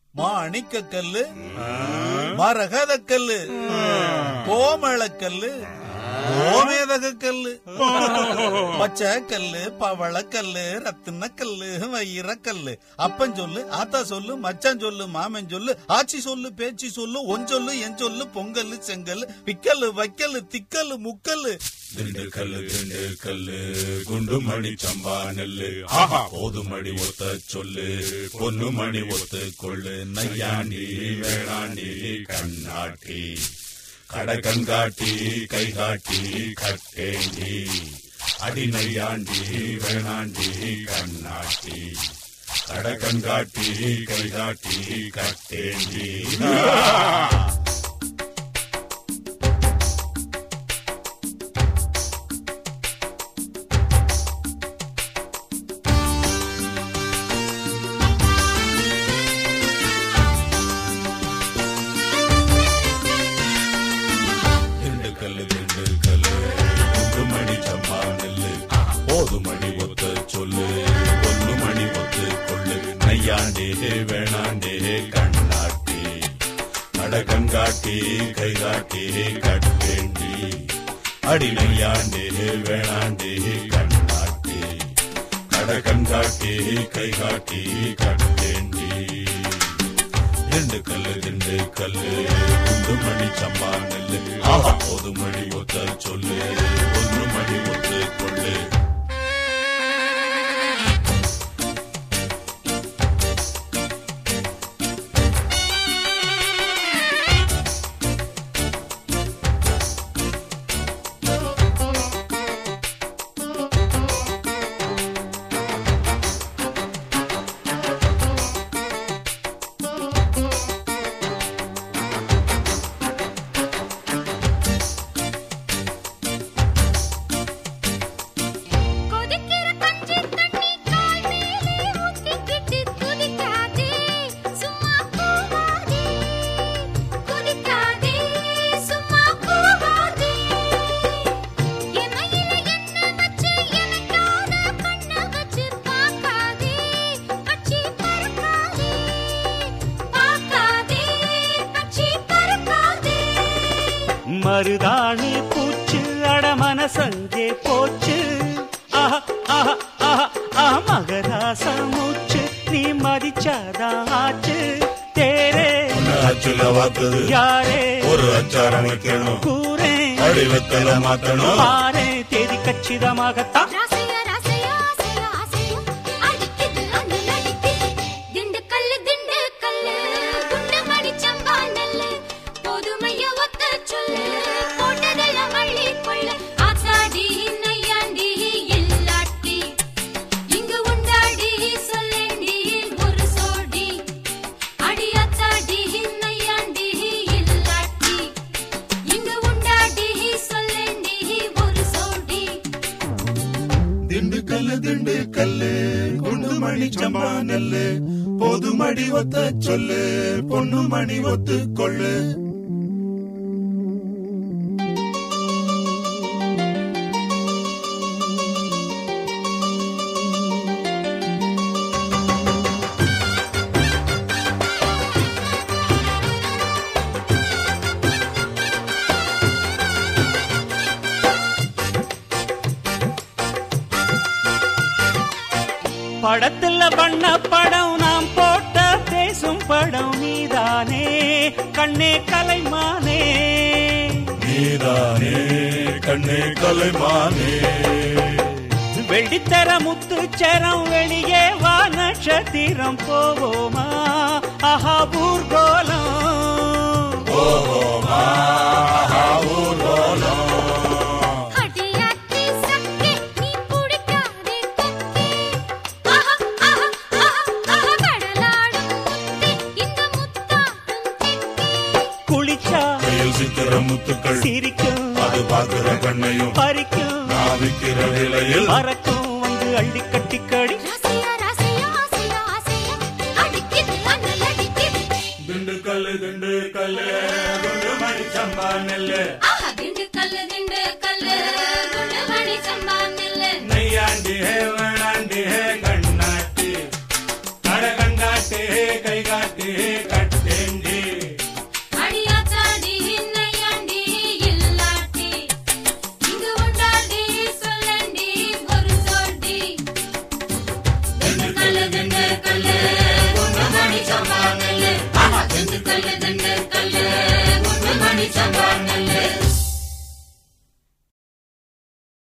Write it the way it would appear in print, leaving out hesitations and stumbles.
மாணிக்க கல்லு, மரகத கல்லு, கோமளக்கல்லு, கோமேதக கல்லு, பச்சை கல்லு, பவள கல்லு, ரத்தின கல்லு, வைர கல்லு. அப்பன் சொல்லு, ஆத்தா சொல்லு, மச்சான் சொல்லு, மாமன் சொல்லு, ஆச்சி சொல்லு, பேச்சி சொல்லு, ஒஞ்சொல்லு, என் சொல்லு, பொங்கல் செங்கல், பிக்கல்லு, வைக்கல்லு, திக்கல்லு, முக்கல்லு. திண்டுக்கல்லு திண்டுக்கல்லு குண்டு மணி சம்பா நெல்லு, போது மணி ஒத்த சொல்லு, பொண்ணு மணி ஒத்து கொள்ளு, நையாண்டி வேளாண்டி கண்ணாட்டி, கடை கண்காட்டி கை காட்டி கட்டேண்டி, அடி நையாண்டி வேளாண்டி கண்ணாட்டி, கடை கண்காட்டி கை காட்டி கட்டேண்டி. வேணாண்டே கண்ணாட்டி, கடை கண்காட்டி கை காட்டி கட்டேண்டி, அடி நையாண்டே வேணாண்டே கண்ணாட்டி, கடை கண்காட்டி கை காட்டி கட்டேண்டி. திண்டுக்கல்லு திண்டுக்கல்லு குண்டு மணி சம்பா நெல்லு, போது மணி ஒத்த சொல்லு, ஒன்று மணி ஒத்து கொள்ளு. மருதாணி பூச்சு அடமன சங்கே போச்சு, மகராச மூச்சு நீ மதிச்சாதான் ஆச்சு. தேரே அச்சுல வாக்குது யாரே ஒரு அச்சாரம் வைக்கணும், கூரே அடிவத்தல மாத்தணும், ஆரே தேதி கச்சிதமாகத்தான். திண்டுக்கல்லு திண்டுக்கல்லு குண்டு மணி சம்பா நெல்லு, போது மடி ஒத்த சொல்லு, பொண்ணு மணி ஒத்து கொள்ளு. படத்துல வண்ண படம் நாம் போட்ட பேசும் படம் நீதானே கண்ணே கலைமானே, நீதானே கண்ணே கலைமானே. வெள்ளித்தர முத்துச்சரம் வெளியே வா நட்சத்திரம் போவோமா, ஆஹா ஊர்கோலம் போவோமா, ஆஹா ஊர்கோலம். முத்துக்கள் சிரிக்கும், அது பார்க்கிற கண்ணையும் பறிக்கும், நாவிக்கிற நிலையில் மறக்கும் வந்து அள்ளி கட்டிக்கடி. திண்டுக்கல்லு திண்டுக்கல்லு குண்டு மணி சம்பா நெல்லு, திண்டுக்கல்லு திண்டுக்கல்லு குண்டு மணி சம்பா நெல்லு, நையாண்டி வேளாண்டி கண்ணாட்டி, கடை கண்காட்டி கை காட்டி கட்டு கட்டேண்டி அடியாத்தாடி இன்னையாண்டி இல்லாட்டி இங்கு உண்டாடி சொல்லண்டி ஒரு சோட்டி திண்டுக்கல்லு திண்டுக்கல்லு குண்டுமணி சம்பா நெல்லு திண்டுக்கல்லு திண்டுக்கல்லு குண்டுமணி சம்பா நெல்லு